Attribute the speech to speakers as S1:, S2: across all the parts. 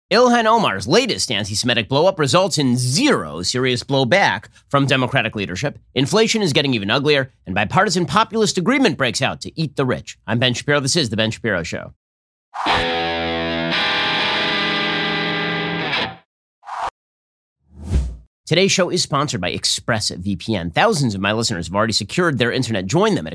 S1: Ilhan Omar's latest anti-Semitic blow-up results in zero serious blowback from Democratic leadership. Inflation is getting even uglier, and bipartisan populist agreement breaks out to eat the rich. I'm Ben Shapiro. This is The Ben Shapiro Show. Today's show is sponsored by ExpressVPN. Thousands of my listeners have already secured their internet. Join them at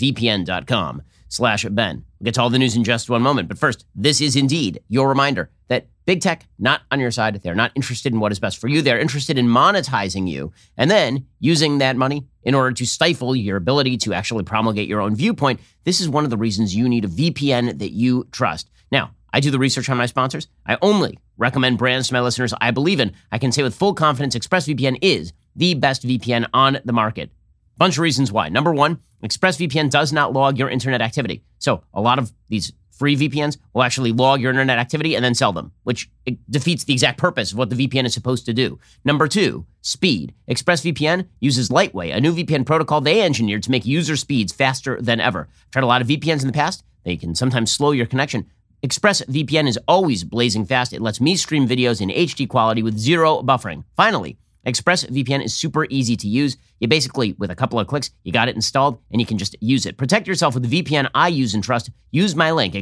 S1: expressvpn.com/Ben. We'll get to all the news in just one moment. But first, this is indeed your reminder that big tech, not on your side. They're not interested in what is best for you. They're interested in monetizing you and then using that money in order to stifle your ability to actually promulgate your own viewpoint. This is one of the reasons you need a VPN that you trust. Now, I do the research on my sponsors. I only recommend brands to my listeners I believe in. I can say with full confidence ExpressVPN is the best VPN on the market. Bunch of reasons why. Number one, ExpressVPN does not log your internet activity. So a lot of these free VPNs will actually log your internet activity and then sell them, which defeats the exact purpose of what the VPN is supposed to do. Number two, speed. ExpressVPN uses Lightway, a new VPN protocol they engineered to make user speeds faster than ever. I've tried a lot of VPNs in the past. They can sometimes slow your connection. ExpressVPN is always blazing fast. It lets me stream videos in HD quality with zero buffering. Finally, ExpressVPN is super easy to use. You basically, with a couple of clicks, you got it installed and you can just use it. Protect yourself with the VPN I use and trust. Use my link,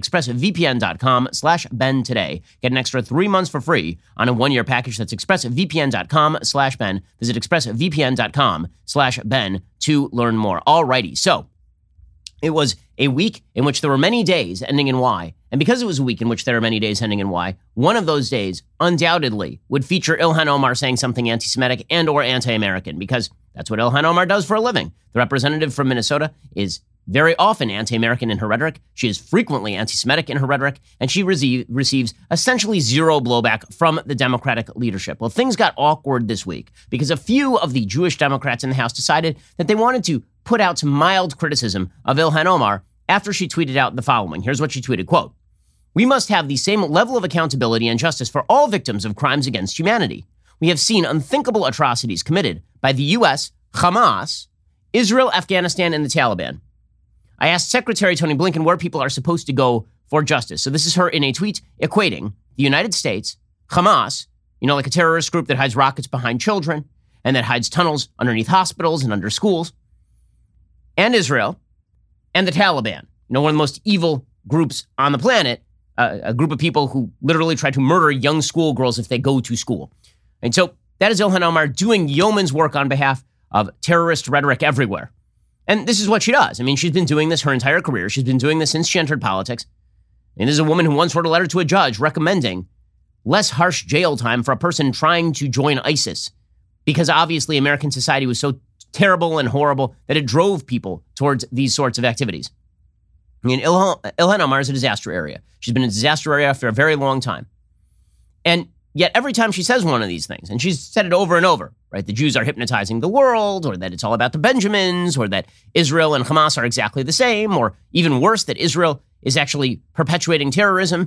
S1: expressvpn.com/Ben today. Get an extra 3 months for free on a 1-year package. That's expressvpn.com/Ben. Visit expressvpn.com/Ben to learn more. Alrighty, so it was a week in which there were many days ending in Y. And because it was a week in which there are many days ending in Y, one of those days undoubtedly would feature Ilhan Omar saying something anti-Semitic and or anti-American, because that's what Ilhan Omar does for a living. The representative from Minnesota is very often anti-American in her rhetoric. She is frequently anti-Semitic in her rhetoric, and she receives essentially zero blowback from the Democratic leadership. Well, things got awkward this week because a few of the Jewish Democrats in the House decided that they wanted to put out some mild criticism of Ilhan Omar after she tweeted out the following. Here's what she tweeted, quote, "We must have the same level of accountability and justice for all victims of crimes against humanity. We have seen unthinkable atrocities committed by the U.S., Hamas, Israel, Afghanistan, and the Taliban. I asked Secretary Tony Blinken where people are supposed to go for justice." So this is her in a tweet equating the United States, Hamas, like a terrorist group that hides rockets behind children and that hides tunnels underneath hospitals and under schools, and Israel, and the Taliban, one of the most evil groups on the planet, a group of people who literally try to murder young schoolgirls if they go to school. And so that is Ilhan Omar doing yeoman's work on behalf of terrorist rhetoric everywhere. And this is what she does. I mean, she's been doing this her entire career. She's been doing this since she entered politics. And this is a woman who once wrote a letter to a judge recommending less harsh jail time for a person trying to join ISIS, because obviously American society was so terrible and horrible that it drove people towards these sorts of activities. I mean, Ilhan Omar is a disaster area. She's been a disaster area for a very long time. And yet every time she says one of these things, and she's said it over and over, right? The Jews are hypnotizing the world, or that it's all about the Benjamins, or that Israel and Hamas are exactly the same, or even worse, that Israel is actually perpetuating terrorism.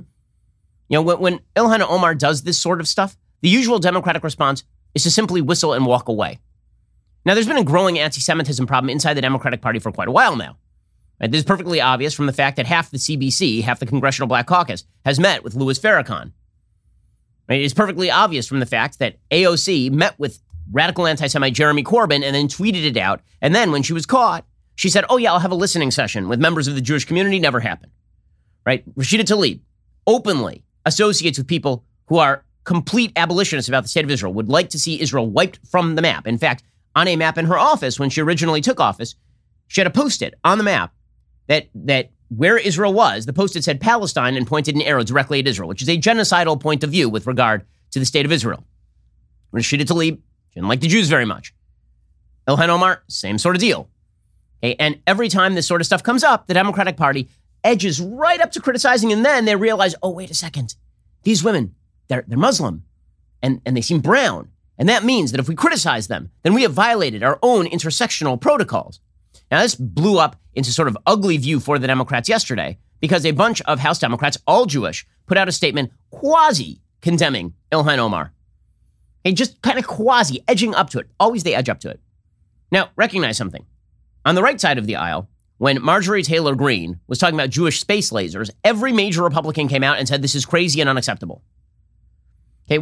S1: When Ilhan Omar does this sort of stuff, the usual Democratic response is to simply whistle and walk away. Now, there's been a growing anti-Semitism problem inside the Democratic Party for quite a while now. Right? This is perfectly obvious from the fact that half the CBC, half the Congressional Black Caucus, has met with Louis Farrakhan. Right? It's perfectly obvious from the fact that AOC met with radical anti-Semite Jeremy Corbyn and then tweeted it out. And then when she was caught, she said, "Oh yeah, I'll have a listening session with members of the Jewish community." Never happened. Right? Rashida Tlaib openly associates with people who are complete abolitionists about the state of Israel, would like to see Israel wiped from the map. In fact, on a map in her office, when she originally took office, she had a post-it on the map that where Israel was, the post-it said Palestine and pointed an arrow directly at Israel, which is a genocidal point of view with regard to the state of Israel. Rashida Tlaib, she didn't like the Jews very much. Ilhan Omar, same sort of deal. Okay, and every time this sort of stuff comes up, the Democratic Party edges right up to criticizing, and then they realize, oh, wait a second. These women, they're Muslim, and they seem brown. And that means that if we criticize them, then we have violated our own intersectional protocols. Now, this blew up into sort of ugly view for the Democrats yesterday because a bunch of House Democrats, all Jewish, put out a statement quasi-condemning Ilhan Omar. And just kind of quasi, edging up to it. Always they edge up to it. Now, recognize something. On the right side of the aisle, when Marjorie Taylor Greene was talking about Jewish space lasers, every major Republican came out and said this is crazy and unacceptable. Okay,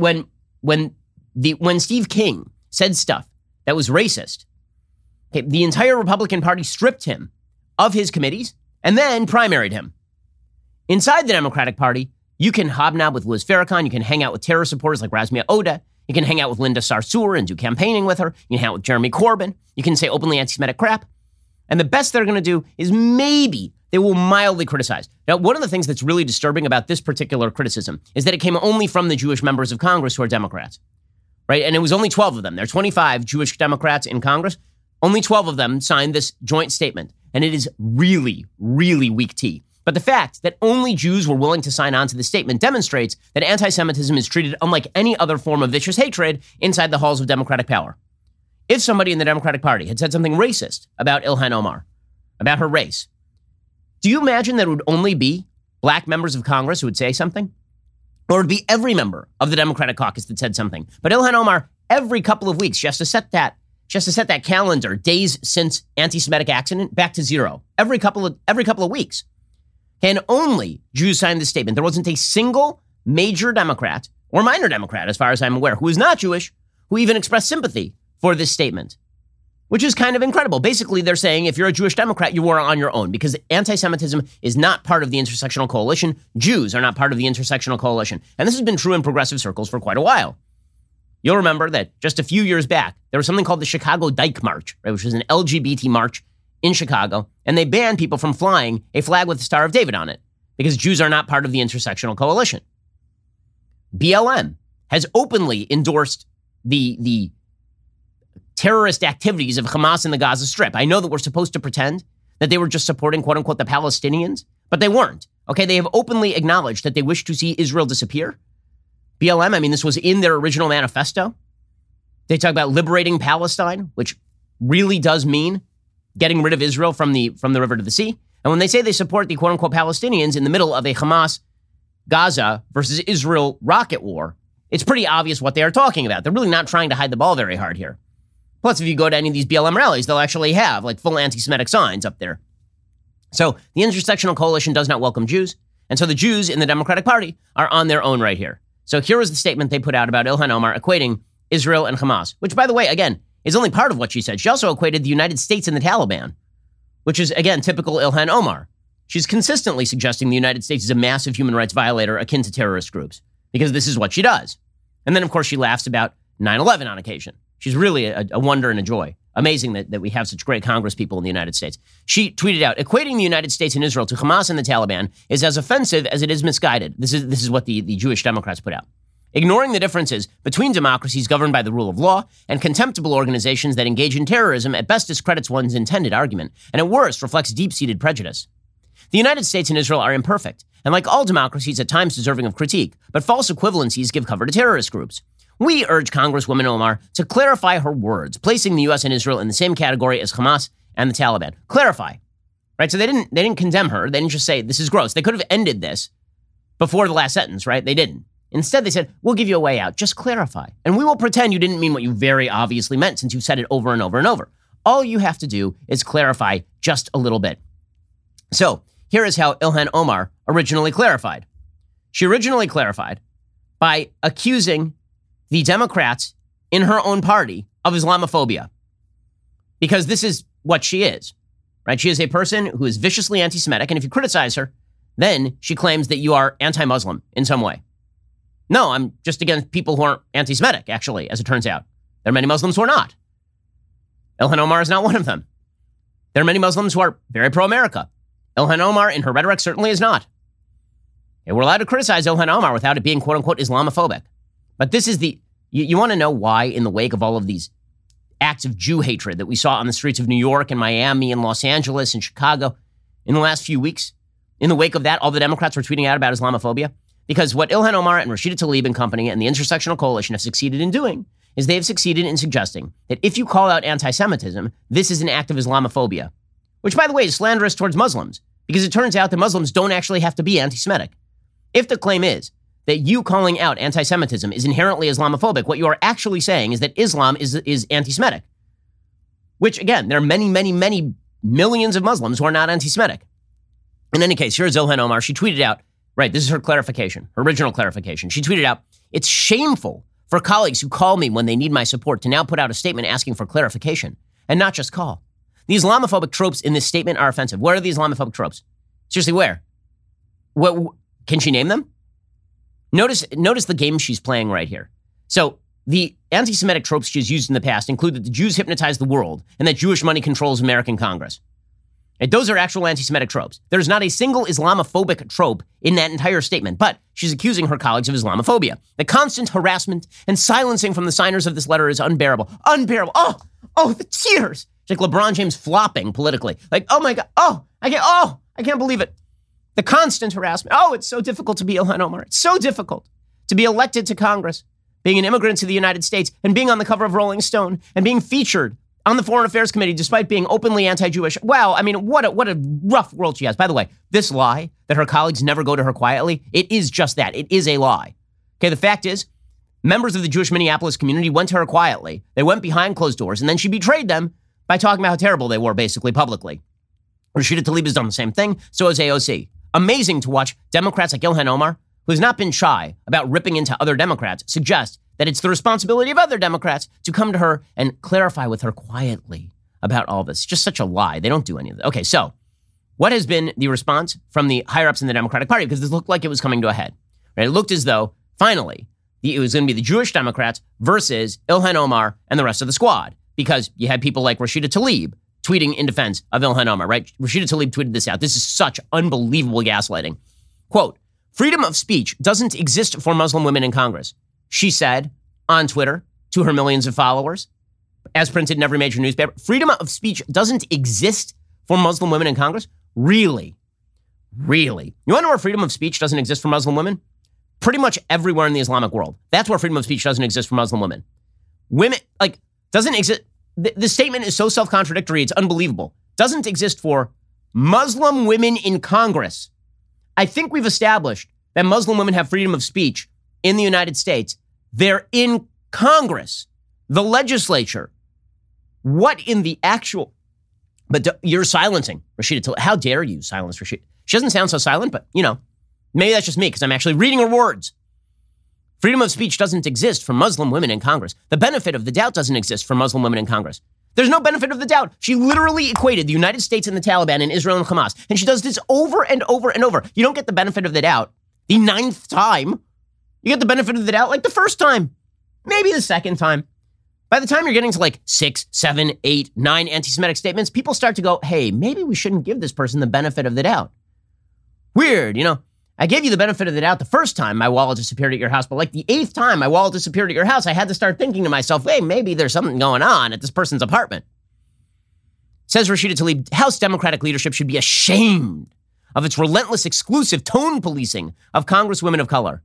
S1: when Steve King said stuff that was racist, okay, the entire Republican Party stripped him of his committees and then primaried him. Inside the Democratic Party, you can hobnob with Liz Farrakhan. You can hang out with terror supporters like Razmia Oda. You can hang out with Linda Sarsour and do campaigning with her. You can hang out with Jeremy Corbyn. You can say openly anti-Semitic crap. And the best they're going to do is maybe they will mildly criticize. Now, one of the things that's really disturbing about this particular criticism is that it came only from the Jewish members of Congress who are Democrats, right? And it was only 12 of them. There are 25 Jewish Democrats in Congress. Only 12 of them signed this joint statement. And it is really, really weak tea. But the fact that only Jews were willing to sign on to the statement demonstrates that anti-Semitism is treated unlike any other form of vicious hatred inside the halls of democratic power. If somebody in the Democratic Party had said something racist about Ilhan Omar, about her race, do you imagine that it would only be black members of Congress who would say something? Or it would be every member of the Democratic caucus that said something? But Ilhan Omar, every couple of weeks, she has to set that calendar, days since anti-Semitic accident, back to zero. Every couple of weeks. And only Jews signed this statement. There wasn't a single major Democrat or minor Democrat, as far as I'm aware, who is not Jewish, who even expressed sympathy for this statement, which is kind of incredible. Basically, they're saying if you're a Jewish Democrat, you are on your own because anti-Semitism is not part of the intersectional coalition. Jews are not part of the intersectional coalition. And this has been true in progressive circles for quite a while. You'll remember that just a few years back, there was something called the Chicago Dyke March, right, which was an LGBT march in Chicago, and they banned people from flying a flag with the Star of David on it because Jews are not part of the intersectional coalition. BLM has openly endorsed the terrorist activities of Hamas in the Gaza Strip. I know that we're supposed to pretend that they were just supporting, quote unquote, the Palestinians, but they weren't. Okay, they have openly acknowledged that they wish to see Israel disappear. BLM, I mean, this was in their original manifesto. They talk about liberating Palestine, which really does mean getting rid of Israel from the river to the sea. And when they say they support the quote-unquote Palestinians in the middle of a Hamas-Gaza versus Israel rocket war, it's pretty obvious what they are talking about. They're really not trying to hide the ball very hard here. Plus, if you go to any of these BLM rallies, they'll actually have like full anti-Semitic signs up there. So the intersectional coalition does not welcome Jews. And so the Jews in the Democratic Party are on their own right here. So here was the statement they put out about Ilhan Omar equating Israel and Hamas, which, by the way, again, is only part of what she said. She also equated the United States and the Taliban, which is, again, typical Ilhan Omar. She's consistently suggesting the United States is a massive human rights violator akin to terrorist groups, because this is what she does. And then, of course, she laughs about 9/11 on occasion. She's really a wonder and a joy. Amazing that we have such great Congress people in the United States. She tweeted out, equating the United States and Israel to Hamas and the Taliban is as offensive as it is misguided. This is what the Jewish Democrats put out. Ignoring the differences between democracies governed by the rule of law and contemptible organizations that engage in terrorism at best discredits one's intended argument, and at worst reflects deep-seated prejudice. The United States and Israel are imperfect, and like all democracies at times deserving of critique, but false equivalencies give cover to terrorist groups. We urge Congresswoman Omar to clarify her words, placing the U.S. and Israel in the same category as Hamas and the Taliban. Clarify, right? So they didn't condemn her. They didn't just say, this is gross. They could have ended this before the last sentence, right? They didn't. Instead, they said, we'll give you a way out. Just clarify. And we will pretend you didn't mean what you very obviously meant since you've said it over and over and over. All you have to do is clarify just a little bit. So here is how Ilhan Omar originally clarified. She originally clarified by accusing the Democrats in her own party of Islamophobia, because this is what she is, right? She is a person who is viciously anti-Semitic, and if you criticize her, then she claims that you are anti-Muslim in some way. No, I'm just against people who aren't anti-Semitic, actually, as it turns out. There are many Muslims who are not. Ilhan Omar is not one of them. There are many Muslims who are very pro-America. Ilhan Omar, in her rhetoric, certainly is not. And we're allowed to criticize Ilhan Omar without it being, quote-unquote, Islamophobic. But this is you want to know why, in the wake of all of these acts of Jew hatred that we saw on the streets of New York and Miami and Los Angeles and Chicago in the last few weeks, in the wake of that, all the Democrats were tweeting out about Islamophobia? Because what Ilhan Omar and Rashida Tlaib and company and the Intersectional Coalition have succeeded in doing is they have succeeded in suggesting that if you call out anti-Semitism, this is an act of Islamophobia, which, by the way, is slanderous towards Muslims, because it turns out that Muslims don't actually have to be anti-Semitic. If the claim is that you calling out anti-Semitism is inherently Islamophobic, what you are actually saying is that Islam is anti-Semitic, which, again, there are many, many, many millions of Muslims who are not anti-Semitic. In any case, here's Ilhan Omar. She tweeted out Right, this is her clarification, her original clarification. She tweeted out, "It's shameful for colleagues who call me when they need my support to now put out a statement asking for clarification and not just call. The Islamophobic tropes in this statement are offensive." What are the Islamophobic tropes? Seriously, where? What can she name them? Notice the game she's playing right here. So the anti-Semitic tropes she's used in the past include that the Jews hypnotize the world and that Jewish money controls American Congress. And those are actual anti-Semitic tropes. There's not a single Islamophobic trope in that entire statement, but she's accusing her colleagues of Islamophobia. The constant harassment and silencing from the signers of this letter is unbearable. Unbearable. Oh, the tears. It's like LeBron James flopping politically. Like, oh my God. I can't believe it. The constant harassment. Oh, it's so difficult to be Ilhan Omar. It's so difficult to be elected to Congress, being an immigrant to the United States and being on the cover of Rolling Stone and being featured on the Foreign Affairs Committee despite being openly anti-Jewish. Wow, I mean, what a rough world she has. By the way, this lie that her colleagues never go to her quietly, it is just that. It is a lie. Okay, the fact is, members of the Jewish Minneapolis community went to her quietly. They went behind closed doors, and then she betrayed them by talking about how terrible they were, basically, publicly. Rashida Tlaib has done the same thing. So has AOC. Amazing to watch Democrats like Ilhan Omar, who has not been shy about ripping into other Democrats, suggest that it's the responsibility of other Democrats to come to her and clarify with her quietly about all this. Just such a lie. They don't do any of that. Okay, so what has been the response from the higher-ups in the Democratic Party? Because this looked like it was coming to a head. Right? It looked as though, finally, it was going to be the Jewish Democrats versus Ilhan Omar and the rest of the squad. Because you had people like Rashida Tlaib tweeting in defense of Ilhan Omar, right? Rashida Tlaib tweeted this out. This is such unbelievable gaslighting. Quote, "Freedom of speech doesn't exist for Muslim women in Congress," she said on Twitter to her millions of followers, as printed in every major newspaper. Freedom of speech doesn't exist for Muslim women in Congress? Really? Really? You want to know where freedom of speech doesn't exist for Muslim women? Pretty much everywhere in the Islamic world. That's where freedom of speech doesn't exist for Muslim women. Women, doesn't exist. The statement is so self-contradictory, it's unbelievable. Doesn't exist for Muslim women in Congress. I think we've established that Muslim women have freedom of speech in the United States. They're in Congress, the legislature. What in the actual... But you're silencing Rashida Tlaib. How dare you silence Rashida? She doesn't sound so silent, but, maybe that's just me because I'm actually reading her words. Freedom of speech doesn't exist for Muslim women in Congress. The benefit of the doubt doesn't exist for Muslim women in Congress. There's no benefit of the doubt. She literally equated the United States and the Taliban and Israel and Hamas. And she does this over and over and over. You don't get the benefit of the doubt the 9th time. You get the benefit of the doubt like the first time, maybe the second time. By the time you're getting to 6, 7, 8, 9 anti-Semitic statements, people start to go, hey, maybe we shouldn't give this person the benefit of the doubt. Weird, I gave you the benefit of the doubt the first time my wallet disappeared at your house, but the 8th time my wallet disappeared at your house, I had to start thinking to myself, hey, maybe there's something going on at this person's apartment. Says Rashida Tlaib, House Democratic leadership should be ashamed of its relentless, exclusive tone policing of Congresswomen of color.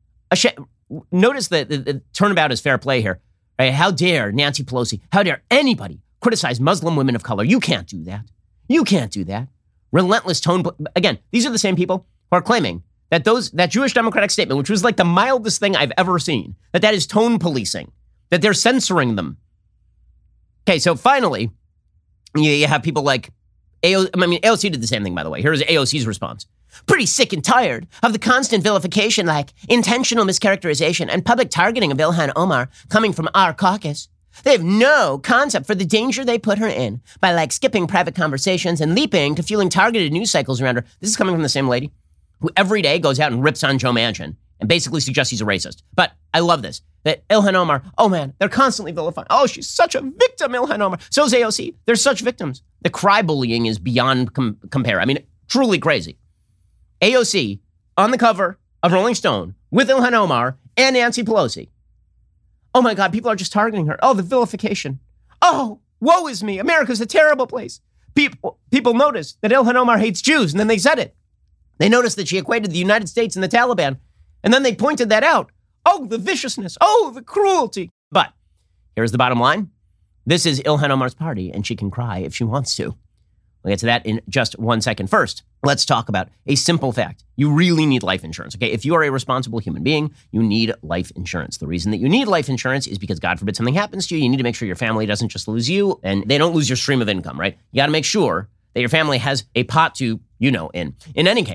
S1: Notice the turnabout is fair play here. Right? How dare Nancy Pelosi, how dare anybody criticize Muslim women of color? You can't do that. You can't do that. Relentless tone. Again, these are the same people who are claiming that that Jewish Democratic statement, which was the mildest thing I've ever seen, that is tone policing, that they're censoring them. Okay, so finally, you have people like AOC did the same thing, by the way. Here's AOC's response. Pretty sick and tired of the constant vilification, intentional mischaracterization and public targeting of Ilhan Omar coming from our caucus. They have no concept for the danger they put her in by skipping private conversations and leaping to fueling targeted news cycles around her. This is coming from the same lady who every day goes out and rips on Joe Manchin and basically suggests he's a racist. But I love this, that Ilhan Omar, oh man, they're constantly vilifying. Oh, she's such a victim, Ilhan Omar. So is AOC. They're such victims. The cry bullying is beyond compare. Truly crazy. AOC on the cover of Rolling Stone with Ilhan Omar and Nancy Pelosi. Oh my God, people are just targeting her. Oh, the vilification. Oh, woe is me. America's a terrible place. People noticed that Ilhan Omar hates Jews, and then they said it. They noticed that she equated the United States and the Taliban, and then they pointed that out. Oh, the viciousness. Oh, the cruelty. But here's the bottom line. This is Ilhan Omar's party, and she can cry if she wants to. We'll get to that in just 1 second. First, let's talk about a simple fact. You really need life insurance, okay? If you are a responsible human being, you need life insurance. The reason that you need life insurance is because, God forbid, something happens to you. You need to make sure your family doesn't just lose you and they don't lose your stream of income, right? You got to make sure that your family has a pot to, in. In any case,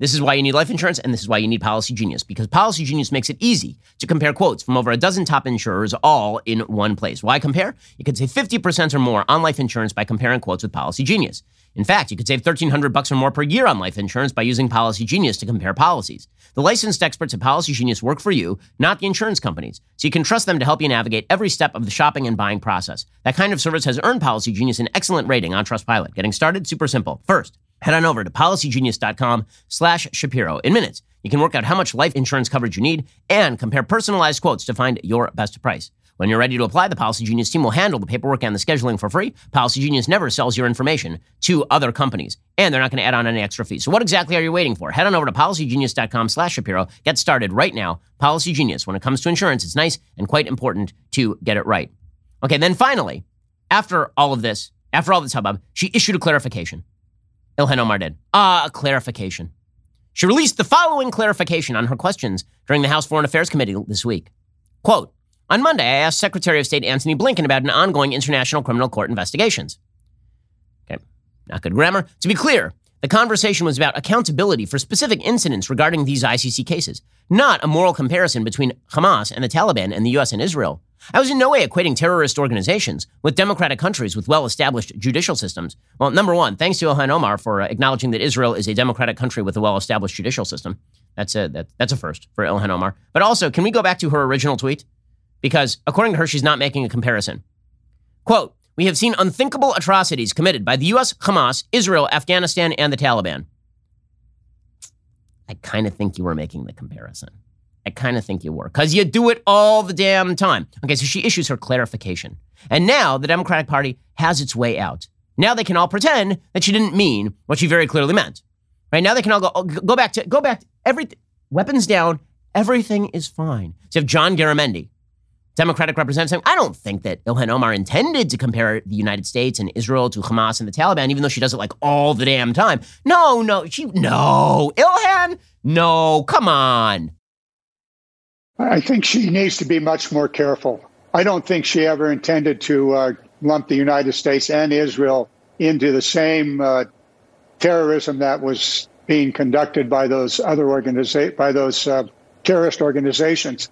S1: This is why you need life insurance, and this is why you need Policy Genius, because Policy Genius makes it easy to compare quotes from over a dozen top insurers all in one place. Why compare? You could save 50% or more on life insurance by comparing quotes with Policy Genius. In fact, you could save $1,300 or more per year on life insurance by using Policy Genius to compare policies. The licensed experts at Policy Genius work for you, not the insurance companies, so you can trust them to help you navigate every step of the shopping and buying process. That kind of service has earned Policy Genius an excellent rating on Trustpilot. Getting started, super simple. First, head on over to policygenius.com/Shapiro. In minutes, you can work out how much life insurance coverage you need and compare personalized quotes to find your best price. When you're ready to apply, the Policy Genius team will handle the paperwork and the scheduling for free. Policy Genius never sells your information to other companies, and they're not going to add on any extra fees. So what exactly are you waiting for? Head on over to policygenius.com/Shapiro. Get started right now. Policy Genius. When it comes to insurance, it's nice and quite important to get it right. Okay, then finally, after all this hubbub, she issued a clarification. Ilhan Omar did. A clarification. She released the following clarification on her questions during the House Foreign Affairs Committee this week. Quote, on Monday, I asked Secretary of State Antony Blinken about an ongoing International Criminal Court investigations. Okay, not good grammar. To be clear, the conversation was about accountability for specific incidents regarding these ICC cases, not a moral comparison between Hamas and the Taliban and the U.S. and Israel. I was in no way equating terrorist organizations with democratic countries with well-established judicial systems. Well, number one, thanks to Ilhan Omar for acknowledging that Israel is a democratic country with a well-established judicial system. That's a first for Ilhan Omar. But also, can we go back to her original tweet? Because according to her, she's not making a comparison. Quote, we have seen unthinkable atrocities committed by the U.S., Hamas, Israel, Afghanistan, and the Taliban. I kind of think you were making the comparison. I kind of think you were, because you do it all the damn time. Okay, so she issues her clarification. And now the Democratic Party has its way out. Now they can all pretend that she didn't mean what she very clearly meant. Right now they can all go back to everything, weapons down, everything is fine. So you have John Garamendi, Democratic representative. I don't think that Ilhan Omar intended to compare the United States and Israel to Hamas and the Taliban, even though she does it like all the damn time. No, Ilhan, no, come on.
S2: I think she needs to be much more careful. I don't think she ever intended to lump the United States and Israel into the same terrorism that was being conducted by those other terrorist organizations.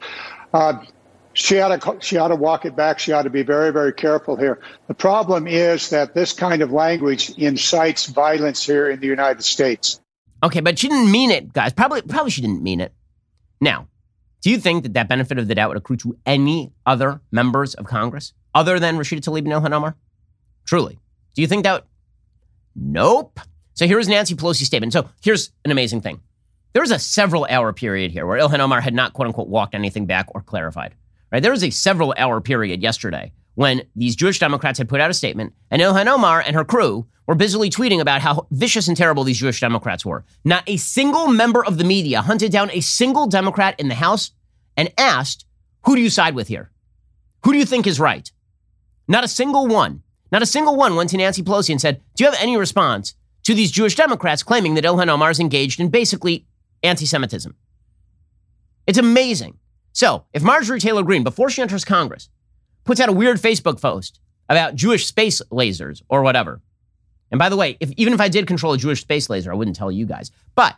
S2: She ought to walk it back. She ought to be very, very careful here. The problem is that this kind of language incites violence here in the United States.
S1: Okay, but she didn't mean it, guys. Probably she didn't mean it. Now, do you think that benefit of the doubt would accrue to any other members of Congress other than Rashida Tlaib and Ilhan Omar? Truly. Do you think that? Nope. So here's Nancy Pelosi's statement. So here's an amazing thing. There was a several-hour period here where Ilhan Omar had not, quote-unquote, walked anything back or clarified. Right? There was a several-hour period yesterday when these Jewish Democrats had put out a statement, and Ilhan Omar and her crew were busily tweeting about how vicious and terrible these Jewish Democrats were. Not a single member of the media hunted down a single Democrat in the House and asked, who do you side with here? Who do you think is right? Not a single one. Not a single one went to Nancy Pelosi and said, do you have any response to these Jewish Democrats claiming that Ilhan Omar is engaged in basically anti-Semitism? It's amazing. So if Marjorie Taylor Greene, before she enters Congress, puts out a weird Facebook post about Jewish space lasers or whatever, and by the way, even if I did control a Jewish space laser, I wouldn't tell you guys, but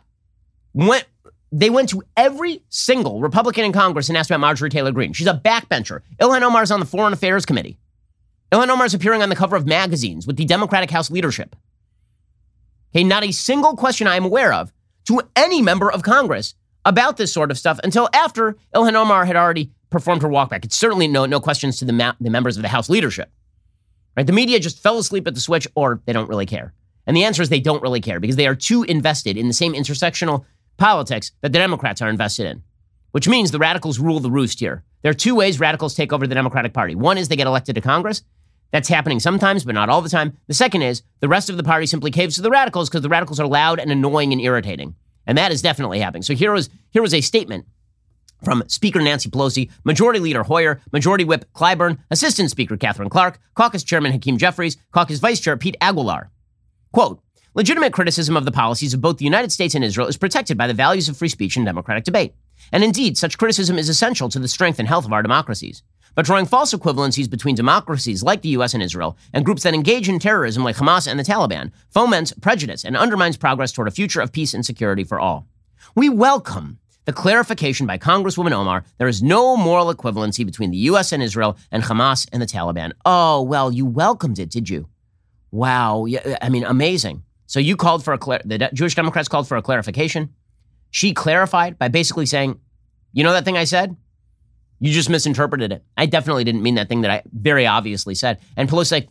S1: they went to every single Republican in Congress and asked about Marjorie Taylor Greene. She's a backbencher. Ilhan Omar's on the Foreign Affairs Committee. Ilhan Omar's appearing on the cover of magazines with the Democratic House leadership. Okay, not a single question I am aware of to any member of Congress about this sort of stuff until after Ilhan Omar had already performed her walkback. It's certainly no questions to the members of the House leadership. Right? The media just fell asleep at the switch, or they don't really care. And the answer is they don't really care because they are too invested in the same intersectional politics that the Democrats are invested in, which means the radicals rule the roost here. There are two ways radicals take over the Democratic Party. One is they get elected to Congress. That's happening sometimes, but not all the time. The second is the rest of the party simply caves to the radicals because the radicals are loud and annoying and irritating. And that is definitely happening. So here was a statement from Speaker Nancy Pelosi, Majority Leader Hoyer, Majority Whip Clyburn, Assistant Speaker Catherine Clark, Caucus Chairman Hakeem Jeffries, Caucus Vice Chair Pete Aguilar. Quote, legitimate criticism of the policies of both the United States and Israel is protected by the values of free speech and democratic debate. And indeed, such criticism is essential to the strength and health of our democracies. but drawing false equivalencies between democracies like the U.S. and Israel and groups that engage in terrorism like Hamas and the Taliban foments prejudice and undermines progress toward a future of peace and security for all. We welcome the clarification by Congresswoman Omar there is no moral equivalency between the U.S. and Israel and Hamas and the Taliban. Oh, well, you welcomed it, did you? Wow. Yeah, I mean, amazing. So you called for the Jewish Democrats called for a clarification. She clarified by basically saying, you know that thing I said? You just misinterpreted it. I definitely didn't mean that thing that I very obviously said. And Pelosi like,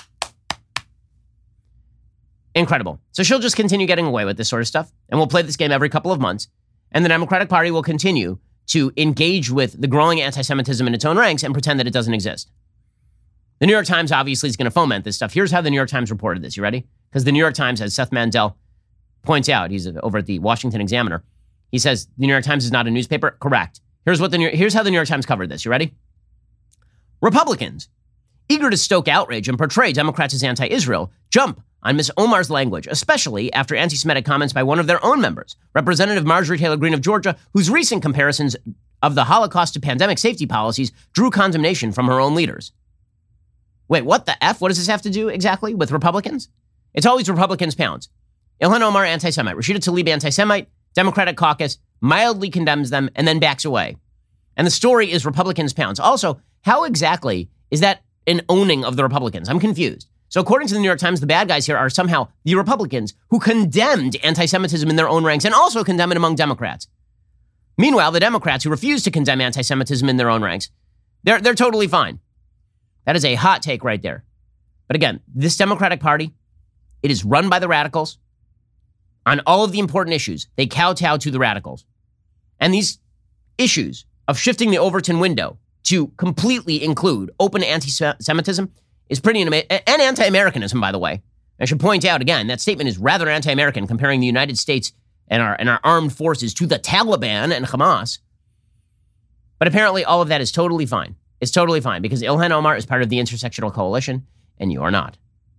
S1: incredible. So she'll just continue getting away with this sort of stuff. And we'll play this game every couple of months. And the Democratic Party will continue to engage with the growing anti-Semitism in its own ranks and pretend that it doesn't exist. The New York Times obviously is going to foment this stuff. Here's how the New York Times reported this. You ready? Because the New York Times, as Seth Mandel points out, he's over at the Washington Examiner. He says the New York Times is not a newspaper. Correct. Here's how the New York Times covered this. You ready? Republicans, eager to stoke outrage and portray Democrats as anti-Israel, jump on Ms. Omar's language, especially after anti-Semitic comments by one of their own members, Representative Marjorie Taylor Greene of Georgia, whose recent comparisons of the Holocaust to pandemic safety policies drew condemnation from her own leaders. Wait, what the F? What does this have to do exactly with Republicans? It's always Republicans pounds. Ilhan Omar, anti-Semite. Rashida Tlaib, anti-Semite. Democratic caucus mildly condemns them and then backs away. And the story is Republicans pounds. Also, how exactly is that an owning of the Republicans? I'm confused. So according to the New York Times, the bad guys here are somehow the Republicans who condemned anti-Semitism in their own ranks and also condemn it among Democrats. Meanwhile, the Democrats who refuse to condemn anti-Semitism in their own ranks, they're totally fine. That is a hot take right there. But again, this Democratic Party, it is run by the radicals. On all of the important issues, they kowtow to the radicals. And these issues of shifting the Overton window to completely include open anti-Semitism is pretty amazing. And anti-Americanism, by the way. I should point out again, that statement is rather anti-American, comparing the United States and our armed forces to the Taliban and Hamas. But apparently all of that is totally fine. It's totally fine because Ilhan Omar is part of the intersectional coalition and you are not.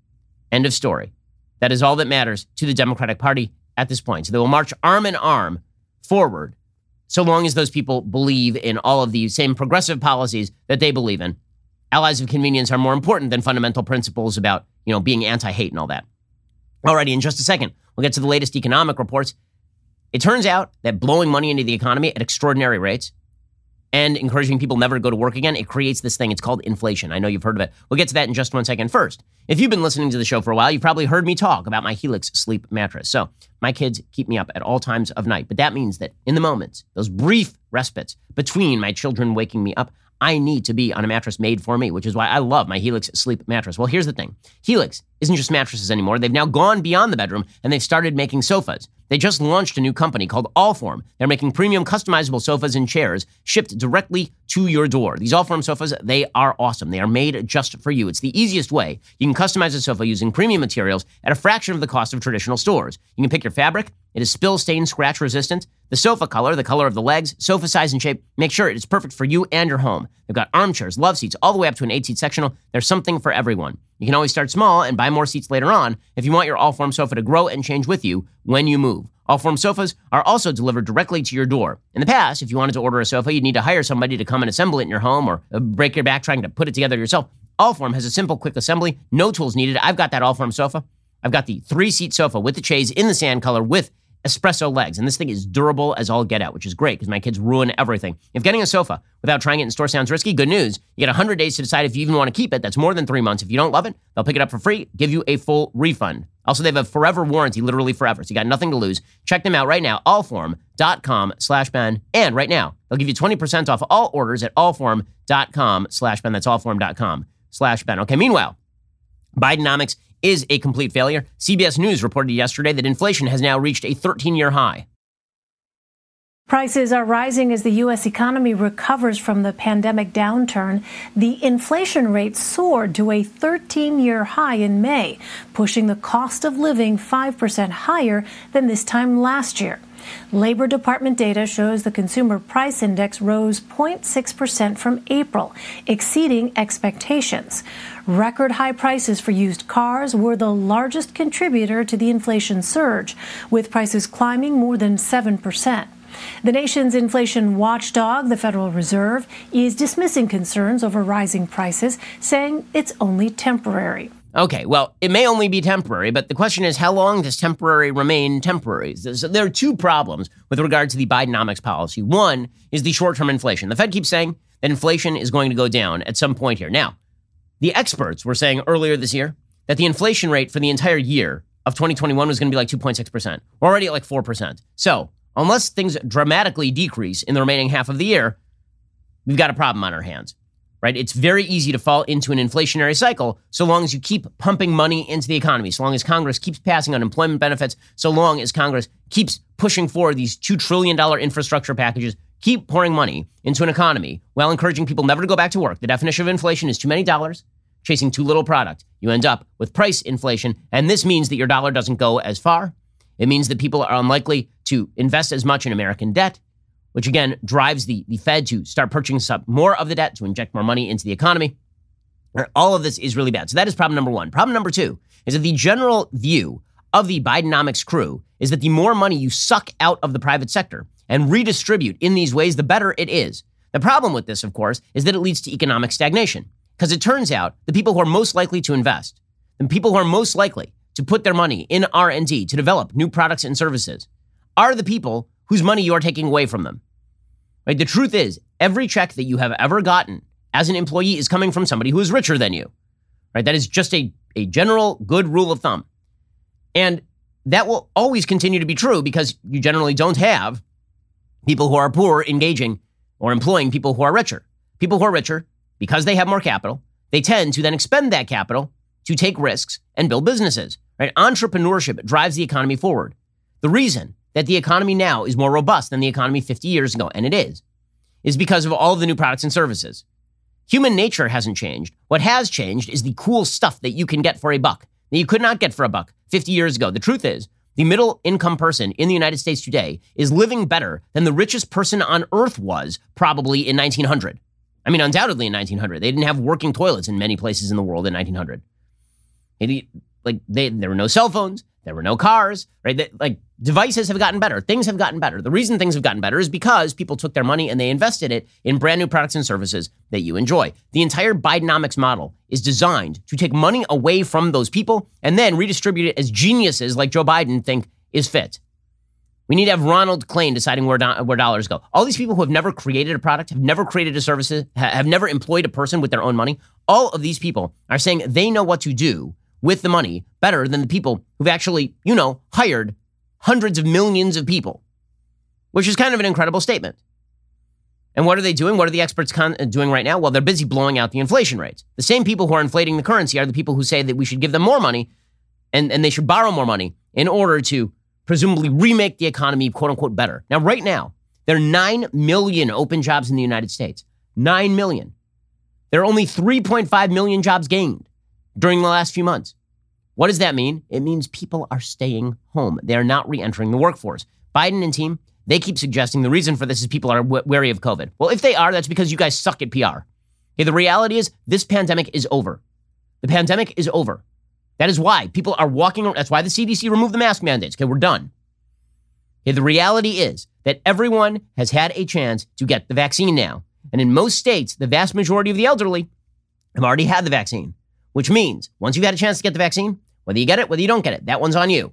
S1: End of story. That is all that matters to the Democratic Party at this point. So they will march arm in arm forward so long as those people believe in all of the same progressive policies that they believe in. Allies of convenience are more important than fundamental principles about, being anti-hate and all that. Alrighty, in just a second, we'll get to the latest economic reports. It turns out that blowing money into the economy at extraordinary rates and encouraging people never to go to work again, it creates this thing. It's called inflation. I know you've heard of it. We'll get to that in just 1 second. First, if you've been listening to the show for a while, you've probably heard me talk about my Helix sleep mattress. So my kids keep me up at all times of night. But that means that in the moments, those brief respites between my children waking me up, I need to be on a mattress made for me, which is why I love my Helix sleep mattress. Well, here's the thing. Helix isn't just mattresses anymore. They've now gone beyond the bedroom and they've started making sofas. They just launched a new company called Allform. They're making premium customizable sofas and chairs shipped directly to your door. These Allform sofas, they are awesome. They are made just for you. It's the easiest way. You can customize a sofa using premium materials at a fraction of the cost of traditional stores. You can pick your fabric. It is spill, stain, scratch resistant. The sofa color, the color of the legs, sofa size and shape, make sure it is perfect for you and your home. They've got armchairs, love seats, all the way up to an 8-seat sectional. There's something for everyone. You can always start small and buy more seats later on if you want your Allform sofa to grow and change with you when you move. Allform sofas are also delivered directly to your door. In the past, if you wanted to order a sofa, you'd need to hire somebody to come and assemble it in your home or break your back trying to put it together yourself. Allform has a simple, quick assembly, no tools needed. I've got that Allform sofa. I've got the 3-seat sofa with the chaise in the sand color with espresso legs. And this thing is durable as all get out, which is great because my kids ruin everything. If getting a sofa without trying it in store sounds risky, good news. You get 100 days to decide if you even want to keep it. That's more than 3 months. If you don't love it, they'll pick it up for free, give you a full refund. Also, they have a forever warranty, literally forever. So you got nothing to lose. Check them out right now, allform.com/Ben. And right now, they'll give you 20% off all orders at allform.com/Ben. That's allform.com/Ben. Okay, meanwhile, Bidenomics is a complete failure. CBS News reported yesterday that inflation has now reached a 13-year high.
S3: Prices are rising as the U.S. economy recovers from the pandemic downturn. The inflation rate soared to a 13-year high in May, pushing the cost of living 5% higher than this time last year. Labor Department data shows the Consumer Price Index rose 0.6% from April, exceeding expectations. Record high prices for used cars were the largest contributor to the inflation surge, with prices climbing more than 7%. The nation's inflation watchdog, the Federal Reserve, is dismissing concerns over rising prices, saying it's only temporary.
S1: Okay, well, it may only be temporary, but the question is, how long does temporary remain temporary? So there are two problems with regard to the Bidenomics policy. One is the short-term inflation. The Fed keeps saying that inflation is going to go down at some point here. Now, the experts were saying earlier this year that the inflation rate for the entire year of 2021 was going to be like 2.6%. We're already at like 4%. So unless things dramatically decrease in the remaining half of the year, we've got a problem on our hands. Right? It's very easy to fall into an inflationary cycle so long as you keep pumping money into the economy, so long as Congress keeps passing unemployment benefits, so long as Congress keeps pushing forward these $2 trillion infrastructure packages, keep pouring money into an economy while encouraging people never to go back to work. The definition of inflation is too many dollars chasing too little product. You end up with price inflation, and this means that your dollar doesn't go as far. It means that people are unlikely to invest as much in American debt, which again drives the Fed to start purchasing up more of the debt to inject more money into the economy. All of this is really bad. So that is problem number one. Problem number two is that the general view of the Bidenomics crew is that the more money you suck out of the private sector and redistribute in these ways, the better it is. The problem with this, of course, is that it leads to economic stagnation, because it turns out the people who are most likely to invest, the people who are most likely to put their money in R&D to develop new products and services, are the people whose money you are taking away from them. Right? The truth is, every check that you have ever gotten as an employee is coming from somebody who is richer than you. Right? That is just a general good rule of thumb. And that will always continue to be true because you generally don't have people who are poor engaging or employing people who are richer. People who are richer, because they have more capital, they tend to then expend that capital to take risks and build businesses. Right? Entrepreneurship drives the economy forward. The reason that the economy now is more robust than the economy 50 years ago, and it is because of all of the new products and services. Human nature hasn't changed. What has changed is the cool stuff that you can get for a buck that you could not get for a buck 50 years ago. The truth is, the middle income person in the United States today is living better than the richest person on earth was probably in 1900. I mean, undoubtedly in 1900. They didn't have working toilets in many places in the world in 1900. There were no cell phones. There were no cars, right? Devices have gotten better. Things have gotten better. The reason things have gotten better is because people took their money and they invested it in brand new products and services that you enjoy. The entire Bidenomics model is designed to take money away from those people and then redistribute it as geniuses like Joe Biden think is fit. We need to have Ronald Klain deciding where dollars go. All these people who have never created a product, have never created a service, have never employed a person with their own money, all of these people are saying they know what to do with the money better than the people who've actually, hired hundreds of millions of people, which is kind of an incredible statement. And what are they doing? What are the experts doing right now? Well, they're busy blowing out the inflation rates. The same people who are inflating the currency are the people who say that we should give them more money and they should borrow more money in order to presumably remake the economy, quote unquote, better. Now, right now, there are 9 million open jobs in the United States. 9 million. There are only 3.5 million jobs gained during the last few months. What does that mean? It means people are staying home. They are not re-entering the workforce. Biden and team, they keep suggesting the reason for this is people are wary of COVID. Well, if they are, that's because you guys suck at PR. Okay, the reality is this pandemic is over. The pandemic is over. That is why people are walking. That's why the CDC removed the mask mandates. Okay, we're done. Okay, the reality is that everyone has had a chance to get the vaccine now. And in most states, the vast majority of the elderly have already had the vaccine, which means once you've had a chance to get the vaccine, whether you get it, whether you don't get it, that one's on you.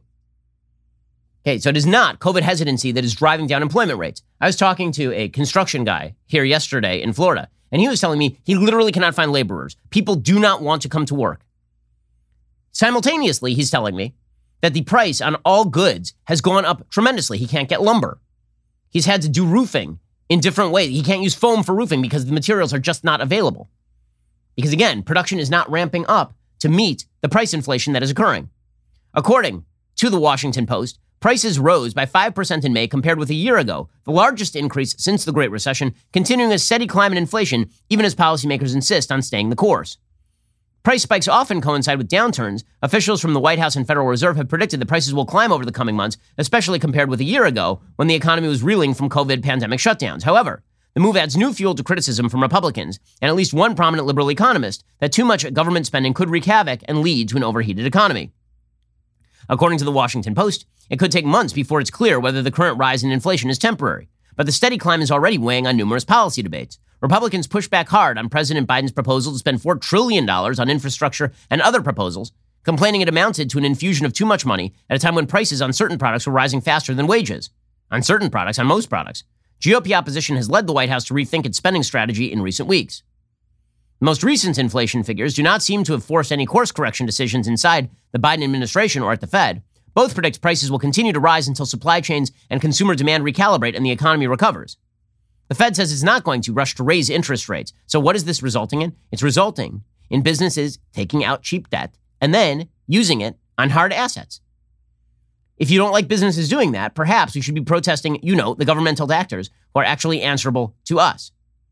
S1: Okay, so it is not COVID hesitancy that is driving down employment rates. I was talking to a construction guy here yesterday in Florida, and he was telling me he literally cannot find laborers. People do not want to come to work. Simultaneously, he's telling me that the price on all goods has gone up tremendously. He can't get lumber. He's had to do roofing in different ways. He can't use foam for roofing because the materials are just not available. Because again, production is not ramping up to meet the price inflation that is occurring. According to the Washington Post, prices rose by 5% in May compared with a year ago, the largest increase since the Great Recession, continuing a steady climb in inflation even as policymakers insist on staying the course. Price spikes often coincide with downturns. Officials from the White House and Federal Reserve have predicted that prices will climb over the coming months, especially compared with a year ago when the economy was reeling from COVID pandemic shutdowns. However, the move adds new fuel to criticism from Republicans and at least one prominent liberal economist that too much government spending could wreak havoc and lead to an overheated economy. According to the Washington Post, it could take months before it's clear whether the current rise in inflation is temporary. But the steady climb is already weighing on numerous policy debates. Republicans pushed back hard on President Biden's proposal to spend $4 trillion on infrastructure and other proposals, complaining it amounted to an infusion of too much money at a time when prices on certain products were rising faster than wages. On certain products, on most products. GOP opposition has led the White House to rethink its spending strategy in recent weeks. The most recent inflation figures do not seem to have forced any course correction decisions inside the Biden administration or at the Fed. Both predict prices will continue to rise until supply chains and consumer demand recalibrate and the economy recovers. The Fed says it's not going to rush to raise interest rates. So what is this resulting in? It's resulting in businesses taking out cheap debt and then using it on hard assets. If you don't like businesses doing that, perhaps we should be protesting, the governmental actors who are actually answerable to us.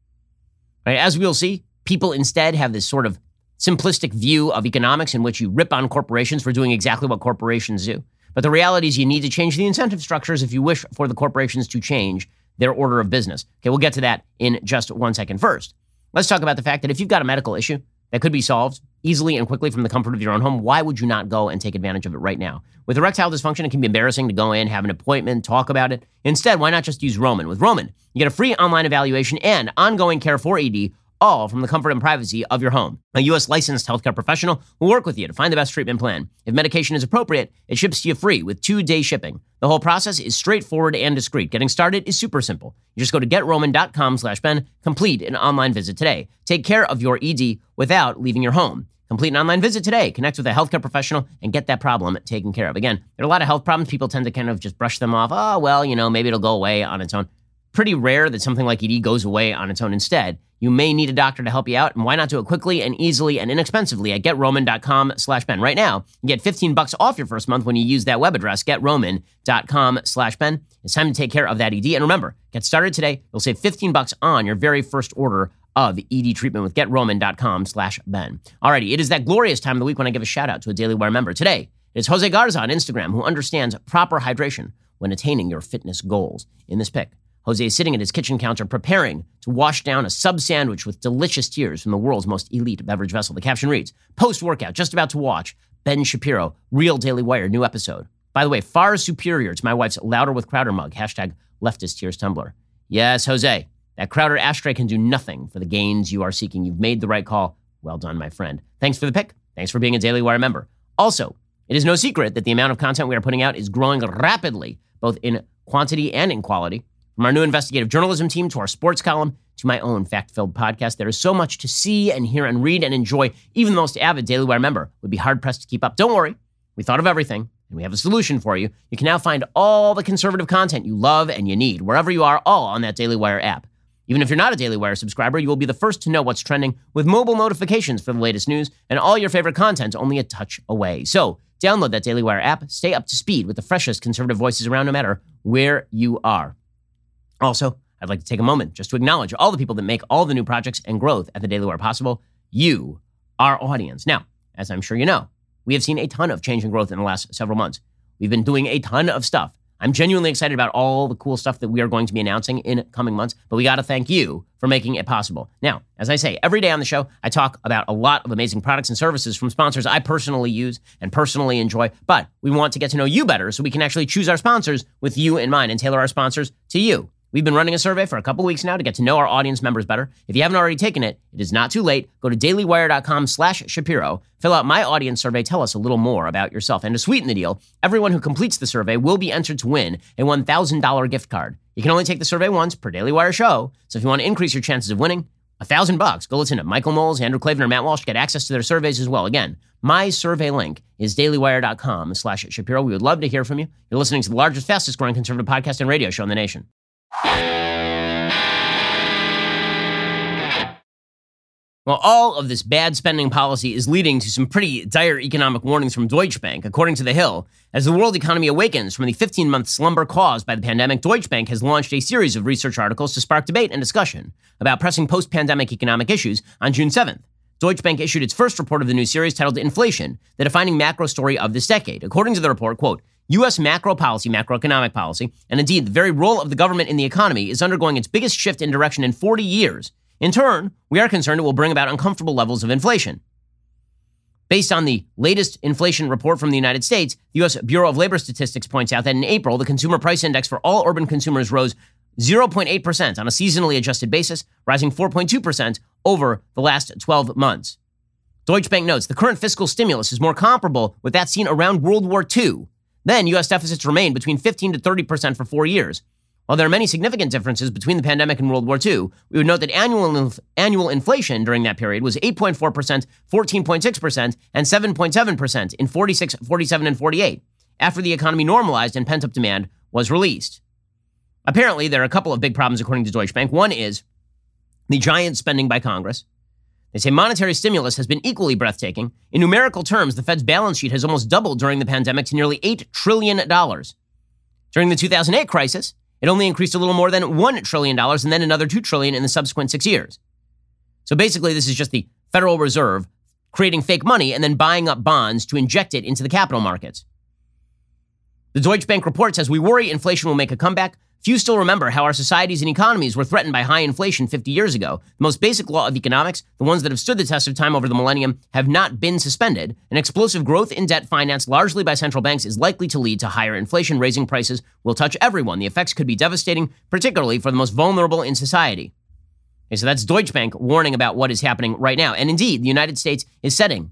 S1: Right? As we'll see, people instead have this sort of simplistic view of economics in which you rip on corporations for doing exactly what corporations do. But the reality is you need to change the incentive structures if you wish for the corporations to change their order of business. Okay, we'll get to that in just 1 second. First, let's talk about the fact that if you've got a medical issue that could be solved easily and quickly from the comfort of your own home, why would you not go and take advantage of it right now? With erectile dysfunction, it can be embarrassing to go in, have an appointment, talk about it. Instead, why not just use Roman? With Roman, you get a free online evaluation and ongoing care for ED, all from the comfort and privacy of your home. A U.S. licensed healthcare professional will work with you to find the best treatment plan. If medication is appropriate, it ships to you free with 2-day shipping. The whole process is straightforward and discreet. Getting started is super simple. You just go to GetRoman.com/Ben, complete an online visit today. Take care of your ED without leaving your home. Complete an online visit today. Connect with a healthcare professional and get that problem taken care of. Again, there are a lot of health problems. People tend to kind of just brush them off. Oh, well, maybe it'll go away on its own. Pretty rare that something like ED goes away on its own. Instead, you may need a doctor to help you out, and why not do it quickly and easily and inexpensively at GetRoman.com/Ben. Right now, you get $15 off your first month when you use that web address, GetRoman.com/Ben. It's time to take care of that ED. And remember, get started today. You'll save $15 on your very first order of ED treatment with GetRoman.com/Ben. Alrighty, it is that glorious time of the week when I give a shout out to a Daily Wire member. Today, it's Jose Garza on Instagram, who understands proper hydration when attaining your fitness goals. In this pic, Jose is sitting at his kitchen counter preparing to wash down a sub sandwich with delicious tears from the world's most elite beverage vessel. The caption reads, post-workout, just about to watch Ben Shapiro, Real Daily Wire, new episode. By the way, far superior to my wife's Louder with Crowder mug, #leftist tears tumbler. Yes, Jose, that Crowder ashtray can do nothing for the gains you are seeking. You've made the right call. Well done, my friend. Thanks for the pick. Thanks for being a Daily Wire member. Also, it is no secret that the amount of content we are putting out is growing rapidly, both in quantity and in quality. From our new investigative journalism team to our sports column to my own fact-filled podcast, there is so much to see and hear and read and enjoy. Even the most avid Daily Wire member would be hard-pressed to keep up. Don't worry. We thought of everything, and we have a solution for you. You can now find all the conservative content you love and you need, wherever you are, all on that Daily Wire app. Even if you're not a Daily Wire subscriber, you will be the first to know what's trending with mobile notifications for the latest news and all your favorite content only a touch away. So download that Daily Wire app. Stay up to speed with the freshest conservative voices around no matter where you are. Also, I'd like to take a moment just to acknowledge all the people that make all the new projects and growth at the Daily Wire possible. You, our audience. Now, as I'm sure you know, we have seen a ton of change and growth in the last several months. We've been doing a ton of stuff. I'm genuinely excited about all the cool stuff that we are going to be announcing in coming months, but we got to thank you for making it possible. Now, as I say, every day on the show, I talk about a lot of amazing products and services from sponsors I personally use and personally enjoy, but we want to get to know you better so we can actually choose our sponsors with you in mind and tailor our sponsors to you. We've been running a survey for a couple weeks now to get to know our audience members better. If you haven't already taken it, it is not too late. Go to dailywire.com/Shapiro, fill out my audience survey, tell us a little more about yourself. And to sweeten the deal, everyone who completes the survey will be entered to win a $1,000 gift card. You can only take the survey once per Daily Wire show. So if you want to increase your chances of winning, $1,000, go listen to Michael Knowles, Andrew Klavan, or Matt Walsh to get access to their surveys as well. Again, my survey link is dailywire.com/Shapiro. We would love to hear from you. You're listening to the largest, fastest growing conservative podcast and radio show in the nation. Well, all of this bad spending policy is leading to some pretty dire economic warnings from Deutsche Bank. According to The Hill, as the world economy awakens from the 15-month slumber caused by the pandemic, Deutsche Bank has launched a series of research articles to spark debate and discussion about pressing post-pandemic economic issues. On June 7th, Deutsche Bank issued its first report of the new series titled Inflation, the Defining Macro Story of this Decade. According to the report, quote, U.S. macroeconomic policy, and indeed the very role of the government in the economy is undergoing its biggest shift in direction in 40 years. In turn, we are concerned it will bring about uncomfortable levels of inflation. Based on the latest inflation report from the United States, the U.S. Bureau of Labor Statistics points out that in April, the consumer price index for all urban consumers rose 0.8% on a seasonally adjusted basis, rising 4.2% over the last 12 months. Deutsche Bank notes the current fiscal stimulus is more comparable with that seen around World War II. Then, U.S. deficits remained between 15 to 30% for 4 years. While there are many significant differences between the pandemic and World War II, we would note that annual inflation during that period was 8.4%, 14.6%, and 7.7% in 46, 47, and 48, after the economy normalized and pent-up demand was released. Apparently, there are a couple of big problems according to Deutsche Bank. One is the giant spending by Congress. They say monetary stimulus has been equally breathtaking. In numerical terms, the Fed's balance sheet has almost doubled during the pandemic to nearly $8 trillion. During the 2008 crisis, it only increased a little more than $1 trillion and then another $2 trillion in the subsequent 6 years. So basically, this is just the Federal Reserve creating fake money and then buying up bonds to inject it into the capital markets. The Deutsche Bank report says we worry inflation will make a comeback. Few still remember how our societies and economies were threatened by high inflation 50 years ago. The most basic law of economics, the ones that have stood the test of time over the millennium, have not been suspended. An explosive growth in debt financed largely by central banks is likely to lead to higher inflation. Raising prices will touch everyone. The effects could be devastating, particularly for the most vulnerable in society. Okay, so that's Deutsche Bank warning about what is happening right now. And indeed, the United States is setting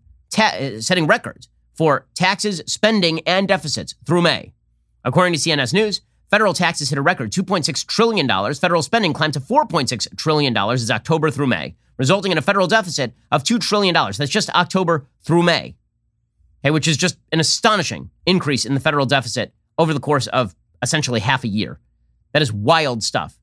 S1: records for taxes, spending, and deficits through May. According to CNS News, federal taxes hit a record $2.6 trillion. Federal spending climbed to $4.6 trillion as October through May, resulting in a federal deficit of $2 trillion. That's just October through May, okay, which is just an astonishing increase in the federal deficit over the course of essentially half a year. That is wild stuff.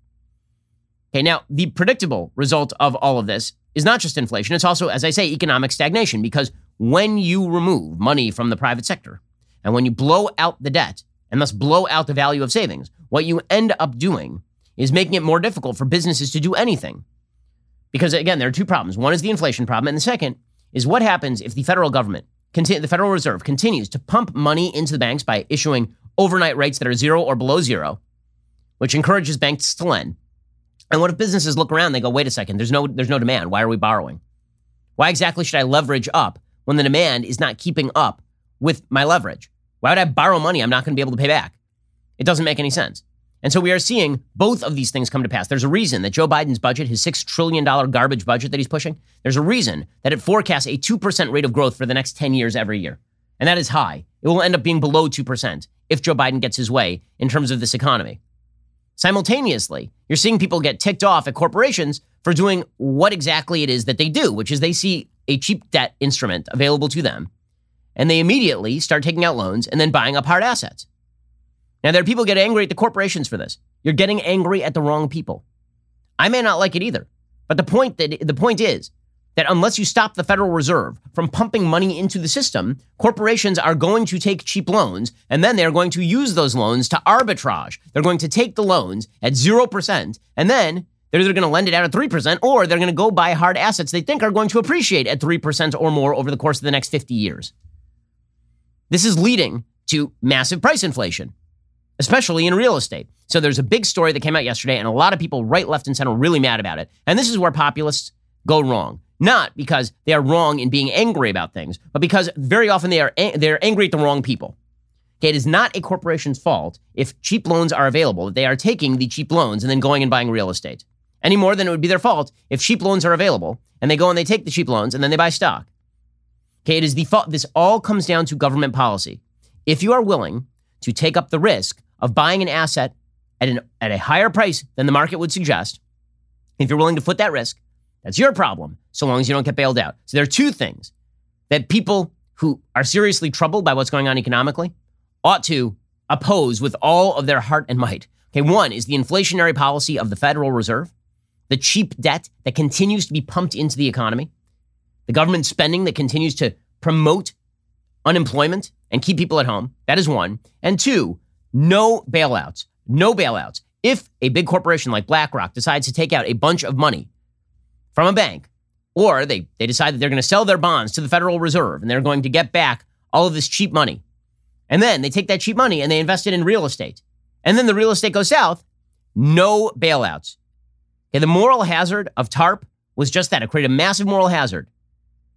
S1: Okay, now, the predictable result of all of this is not just inflation. It's also, as I say, economic stagnation, because when you remove money from the private sector and when you blow out the debt, and thus blow out the value of savings, what you end up doing is making it more difficult for businesses to do anything. Because again, there are two problems. One is the inflation problem, and the second is what happens if the federal government, the Federal Reserve, continues to pump money into the banks by issuing overnight rates that are zero or below zero, which encourages banks to lend. And what if businesses look around and they go, wait a second, there's no demand. Why are we borrowing? Why exactly should I leverage up when the demand is not keeping up with my leverage? Why would I borrow money I'm not going to be able to pay back? It doesn't make any sense. And so we are seeing both of these things come to pass. There's a reason that Joe Biden's budget, his $6 trillion garbage budget that he's pushing, there's a reason that it forecasts a 2% rate of growth for the next 10 years every year. And that is high. It will end up being below 2% if Joe Biden gets his way in terms of this economy. Simultaneously, you're seeing people get ticked off at corporations for doing what exactly it is that they do, which is they see a cheap debt instrument available to them, and they immediately start taking out loans and then buying up hard assets. Now, there are people who get angry at the corporations for this. You're getting angry at the wrong people. I may not like it either, but the point is that unless you stop the Federal Reserve from pumping money into the system, corporations are going to take cheap loans, and then they're going to use those loans to arbitrage. They're going to take the loans at 0%, and then they're either going to lend it out at 3%, or they're going to go buy hard assets they think are going to appreciate at 3% or more over the course of the next 50 years. This is leading to massive price inflation, especially in real estate. So there's a big story that came out yesterday, and a lot of people right, left, and center are really mad about it. And this is where populists go wrong. Not because they are wrong in being angry about things, but because very often they're angry at the wrong people. Okay, it is not a corporation's fault if cheap loans are available, that they are taking the cheap loans and then going and buying real estate. Any more than it would be their fault if cheap loans are available and they go and they take the cheap loans and then they buy stock. Okay, it is the fault. This all comes down to government policy. If you are willing to take up the risk of buying an asset at a higher price than the market would suggest, if you're willing to foot that risk, that's your problem, so long as you don't get bailed out. So there are two things that people who are seriously troubled by what's going on economically ought to oppose with all of their heart and might. Okay, one is the inflationary policy of the Federal Reserve, the cheap debt that continues to be pumped into the economy, the government spending that continues to promote unemployment and keep people at home. That is one. And two, no bailouts. No bailouts. If a big corporation like BlackRock decides to take out a bunch of money from a bank, or they decide that they're going to sell their bonds to the Federal Reserve and they're going to get back all of this cheap money, and then they take that cheap money and they invest it in real estate, and then the real estate goes south, no bailouts. Okay, the moral hazard of TARP was just that. It created a massive moral hazard.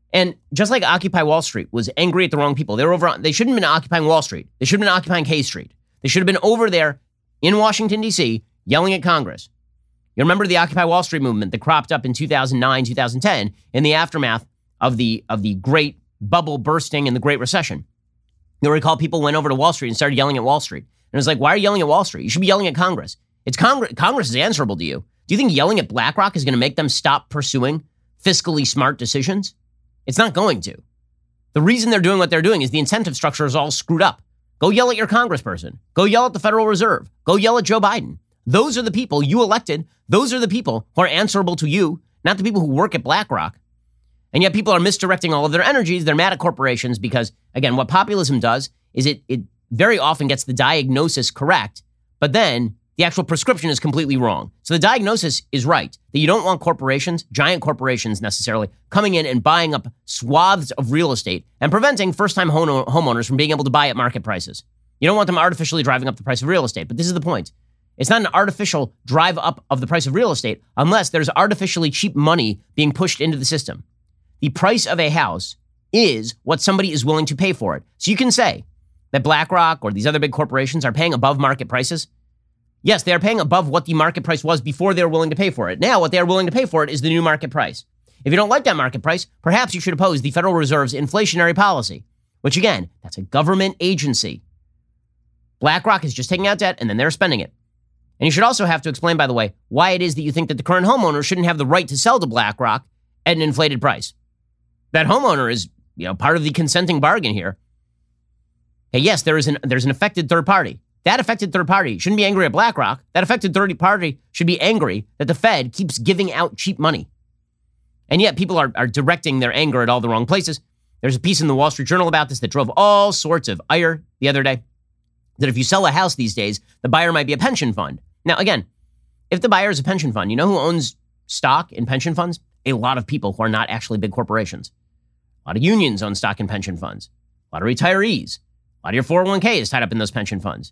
S1: And just like Occupy Wall Street was angry at the wrong people, they shouldn't have been occupying Wall Street. They should have been occupying K Street. They should have been over there in Washington, D.C., yelling at Congress. You remember the Occupy Wall Street movement that cropped up in 2009, 2010 in the aftermath of the great bubble bursting and the Great Recession. You'll recall people went over to Wall Street and started yelling at Wall Street. And it was like, why are you yelling at Wall Street? You should be yelling at Congress. It's Congress is answerable to you. Do you think yelling at BlackRock is going to make them stop pursuing fiscally smart decisions? It's not going to. The reason they're doing what they're doing is the incentive structure is all screwed up. Go yell at your congressperson. Go yell at the Federal Reserve. Go yell at Joe Biden. Those are the people you elected. Those are the people who are answerable to you, not the people who work at BlackRock. And yet people are misdirecting all of their energies. They're mad at corporations because, again, what populism does is it very often gets the diagnosis correct, but then the actual prescription is completely wrong. So the diagnosis is right, that you don't want corporations, giant corporations necessarily, coming in and buying up swaths of real estate and preventing first-time homeowners from being able to buy at market prices. You don't want them artificially driving up the price of real estate, but this is the point. It's not an artificial drive up of the price of real estate unless there's artificially cheap money being pushed into the system. The price of a house is what somebody is willing to pay for it. So you can say that BlackRock or these other big corporations are paying above market prices. Yes, they are paying above what the market price was before they were willing to pay for it. Now, what they are willing to pay for it is the new market price. If you don't like that market price, perhaps you should oppose the Federal Reserve's inflationary policy, which again, that's a government agency. BlackRock is just taking out debt and then they're spending it. And you should also have to explain, by the way, why it is that you think that the current homeowner shouldn't have the right to sell to BlackRock at an inflated price. That homeowner is, part of the consenting bargain here. Hey, yes, there's an affected third party. That affected third party shouldn't be angry at BlackRock. That affected third party should be angry that the Fed keeps giving out cheap money. And yet people are directing their anger at all the wrong places. There's a piece in the Wall Street Journal about this that drove all sorts of ire the other day, that if you sell a house these days, the buyer might be a pension fund. Now, again, if the buyer is a pension fund, you know who owns stock in pension funds? A lot of people who are not actually big corporations. A lot of unions own stock in pension funds. A lot of retirees. A lot of your 401k is tied up in those pension funds.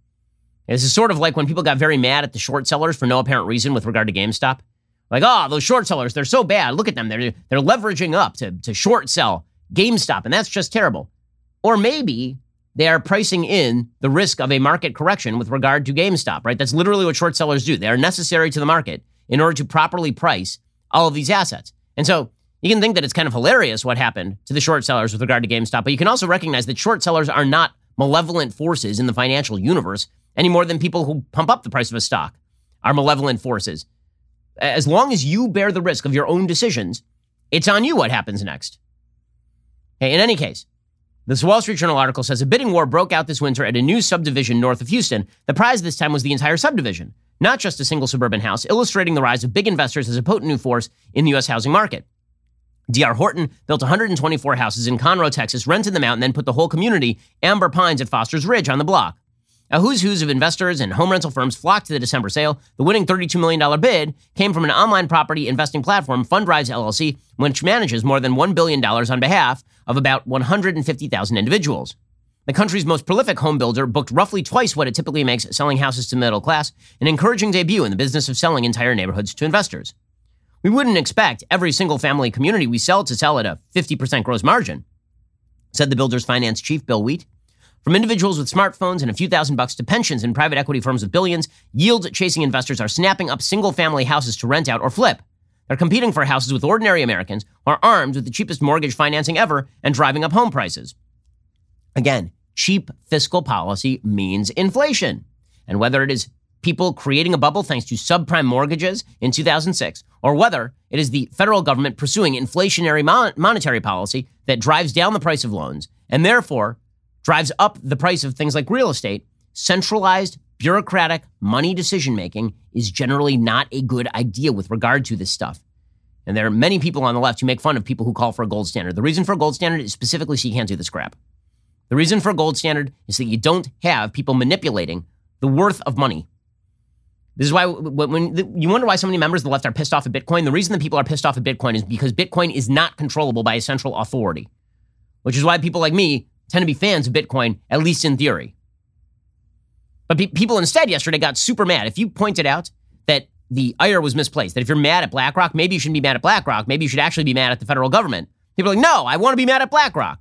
S1: This is sort of like when people got very mad at the short sellers for no apparent reason with regard to GameStop. Like, those short sellers, they're so bad. Look at them. They're leveraging up to short sell GameStop, and that's just terrible. Or maybe they are pricing in the risk of a market correction with regard to GameStop, right? That's literally what short sellers do. They are necessary to the market in order to properly price all of these assets. And so you can think that it's kind of hilarious what happened to the short sellers with regard to GameStop, but you can also recognize that short sellers are not malevolent forces in the financial universe any more than people who pump up the price of a stock are malevolent forces. As long as you bear the risk of your own decisions, it's on you what happens next. Okay, in any case, this Wall Street Journal article says a bidding war broke out this winter at a new subdivision north of Houston. The prize this time was the entire subdivision, not just a single suburban house, illustrating the rise of big investors as a potent new force in the U.S. housing market. D.R. Horton built 124 houses in Conroe, Texas, rented them out, and then put the whole community, Amber Pines at Foster's Ridge, on the block. A who's who's of investors and home rental firms flocked to the December sale. The winning $32 million bid came from an online property investing platform, Fundrise LLC, which manages more than $1 billion on behalf of about 150,000 individuals. The country's most prolific home builder booked roughly twice what it typically makes selling houses to the middle class, an encouraging debut in the business of selling entire neighborhoods to investors. We wouldn't expect every single family community we sell to sell at a 50% gross margin, said the builder's finance chief, Bill Wheat. From individuals with smartphones and a few $1,000s to pensions and private equity firms with billions, yield-chasing investors are snapping up single-family houses to rent out or flip. They're competing for houses with ordinary Americans who are armed with the cheapest mortgage financing ever and driving up home prices. Again, cheap fiscal policy means inflation. And whether it is people creating a bubble thanks to subprime mortgages in 2006, or whether it is the federal government pursuing inflationary monetary policy that drives down the price of loans and therefore drives up the price of things like real estate, centralized, bureaucratic money decision-making is generally not a good idea with regard to this stuff. And there are many people on the left who make fun of people who call for a gold standard. The reason for a gold standard is specifically so you can't do this crap. The reason for a gold standard is that you don't have people manipulating the worth of money. This is why when you wonder why so many members of the left are pissed off at Bitcoin. The reason that people are pissed off at Bitcoin is because Bitcoin is not controllable by a central authority, which is why people like me tend to be fans of Bitcoin, at least in theory. But people instead yesterday got super mad. If you pointed out that the ire was misplaced, that if you're mad at BlackRock, maybe you shouldn't be mad at BlackRock, maybe you should actually be mad at the federal government People are like, no, I want to be mad at BlackRock.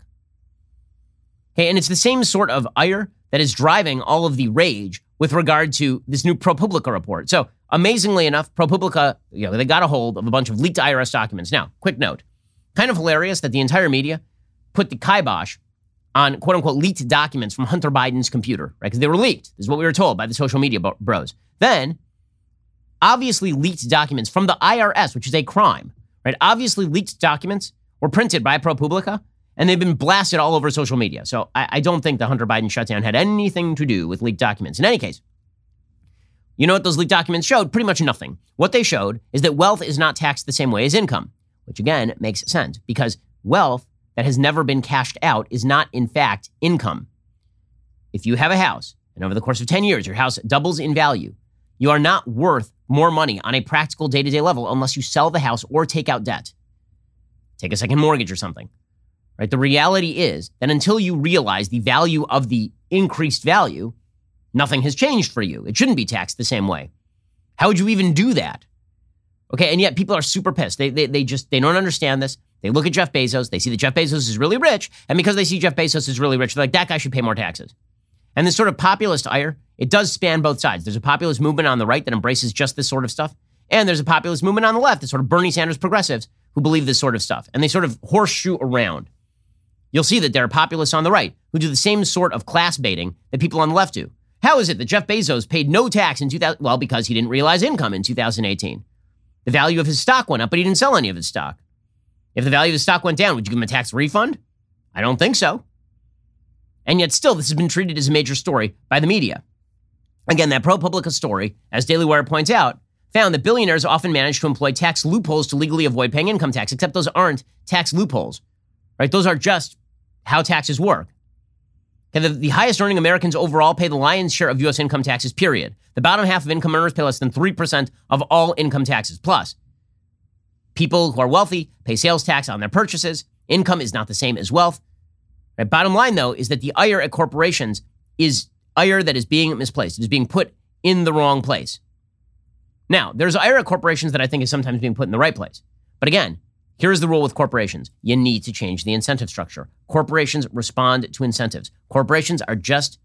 S1: Okay, and it's the same sort of ire that is driving all of the rage with regard to this new ProPublica report. So amazingly enough, ProPublica, they got a hold of a bunch of leaked IRS documents. Now, quick note, kind of hilarious that the entire media put the kibosh on quote unquote leaked documents from Hunter Biden's computer, right? Because they were leaked. This is what we were told by the social media bros. Then, obviously leaked documents from the IRS, which is a crime, right? Obviously leaked documents were printed by ProPublica, and they've been blasted all over social media. So I don't think the Hunter Biden shutdown had anything to do with leaked documents. In any case, you know what those leaked documents showed? Pretty much nothing. What they showed is that wealth is not taxed the same way as income, which again makes sense because wealth that has never been cashed out is not, in fact, income. If you have a house, and over the course of 10 years, your house doubles in value, you are not worth more money on a practical day-to-day level unless you sell the house or take out debt. Take a second mortgage or something. Right? The reality is that until you realize the value of the increased value, nothing has changed for you. It shouldn't be taxed the same way. How would you even do that? Okay, and yet people are super pissed. They don't understand this. They look at Jeff Bezos. They see that Jeff Bezos is really rich. And because they see Jeff Bezos is really rich, they're like, that guy should pay more taxes. And this sort of populist ire, it does span both sides. There's a populist movement on the right that embraces just this sort of stuff. And there's a populist movement on the left, the sort of Bernie Sanders progressives who believe this sort of stuff. And they sort of horseshoe around. You'll see that there are populists on the right who do the same sort of class baiting that people on the left do. How is it that Jeff Bezos paid no tax in 2000? Well, because he didn't realize income in 2018. The value of his stock went up, but he didn't sell any of his stock. If the value of his stock went down, would you give him a tax refund? I don't think so. And yet still, this has been treated as a major story by the media. Again, that ProPublica story, as Daily Wire points out, found that billionaires often manage to employ tax loopholes to legally avoid paying income tax, except those aren't tax loopholes, right? Those are just how taxes work. Okay, the highest earning Americans overall pay the lion's share of U.S. income taxes, period. The bottom half of income earners pay less than 3% of all income taxes. Plus, people who are wealthy pay sales tax on their purchases. Income is not the same as wealth. Right? Bottom line, though, is that the ire at corporations is ire that is being misplaced. It is being put in the wrong place. Now, there's ire at corporations that I think is sometimes being put in the right place. But again, here's the rule with corporations. You need to change the incentive structure. Corporations respond to incentives. Corporations are just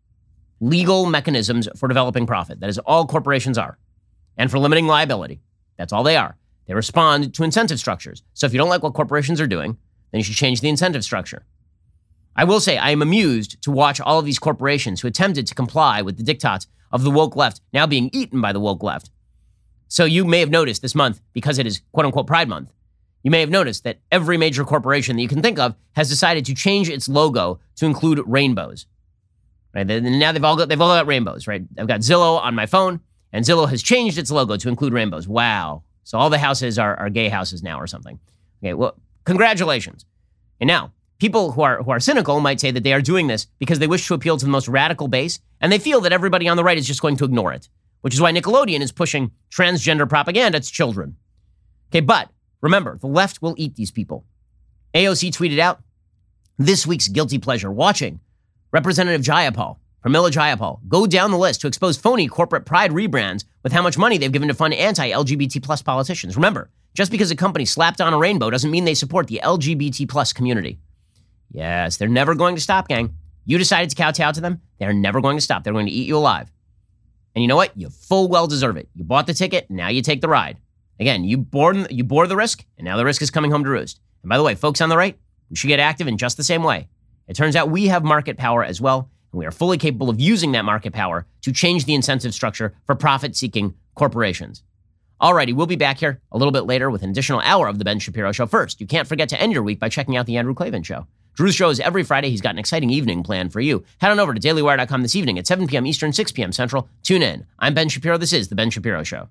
S1: legal mechanisms for developing profit. That is all corporations are. And for limiting liability. That's all they are. They respond to incentive structures. So if you don't like what corporations are doing, then you should change the incentive structure. I will say I am amused to watch all of these corporations who attempted to comply with the diktats of the woke left now being eaten by the woke left. So you may have noticed this month, because it is quote-unquote Pride Month, you may have noticed that every major corporation that you can think of has decided to change its logo to include rainbows. Right? Now they've all got rainbows, right? I've got Zillow on my phone, and Zillow has changed its logo to include rainbows. Wow. So all the houses are gay houses now or something. Okay, well, congratulations. And now, people who are cynical might say that they are doing this because they wish to appeal to the most radical base, and they feel that everybody on the right is just going to ignore it, which is why Nickelodeon is pushing transgender propaganda to children. Okay, but remember, the left will eat these people. AOC tweeted out, this week's guilty pleasure, watching Representative Jayapal, Pramila Jayapal, go down the list to expose phony corporate pride rebrands with how much money they've given to fund anti-LGBT plus politicians. Remember, just because a company slapped on a rainbow doesn't mean they support the LGBT plus community. Yes, they're never going to stop, gang. You decided to kowtow to them, they're never going to stop. They're going to eat you alive. And you know what? You full well deserve it. You bought the ticket, now you take the ride. Again, you bore the risk, and now the risk is coming home to roost. And by the way, folks on the right, we should get active in just the same way. It turns out we have market power as well, and we are fully capable of using that market power to change the incentive structure for profit-seeking corporations. Alrighty, we'll be back here a little bit later with an additional hour of The Ben Shapiro Show. First, you can't forget to end your week by checking out The Andrew Klavan Show. Drew's show is every Friday. He's got an exciting evening planned for you. Head on over to dailywire.com this evening at 7 p.m. Eastern, 6 p.m. Central. Tune in. I'm Ben Shapiro. This is The Ben Shapiro Show.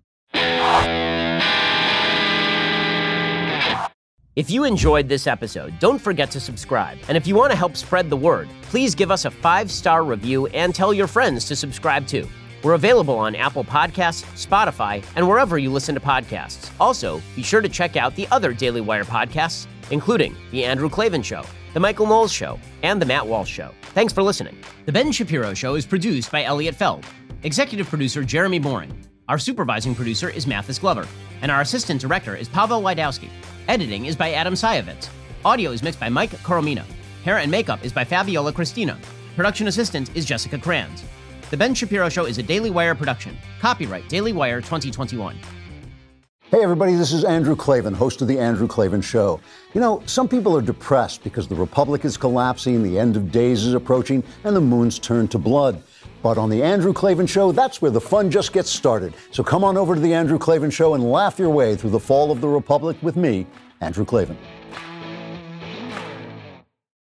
S1: If you enjoyed this episode, don't forget to subscribe. And if you want to help spread the word, please give us a 5-star review and tell your friends to subscribe too. We're available on Apple Podcasts, Spotify, and wherever you listen to podcasts. Also, be sure to check out the other Daily Wire podcasts, including The Andrew Klavan Show, The Michael Knowles Show, and The Matt Walsh Show. Thanks for listening. The Ben Shapiro Show is produced by Elliot Feld. Executive producer Jeremy Boring. Our supervising producer is Mathis Glover. And our assistant director is Pavel Wydowski. Editing is by Adam Sayevitz. Audio is mixed by Mike Coromina. Hair and makeup is by Fabiola Cristina. Production assistant is Jessica Kranz. The Ben Shapiro Show is a Daily Wire production. Copyright Daily Wire 2021.
S4: Hey everybody, this is Andrew Klavan, host of The Andrew Klavan Show. You know, some people are depressed because the republic is collapsing, the end of days is approaching, and the moon's turned to blood. But on The Andrew Klavan Show, that's where the fun just gets started. So come on over to The Andrew Klavan Show and laugh your way through the fall of the republic with me, Andrew Klavan.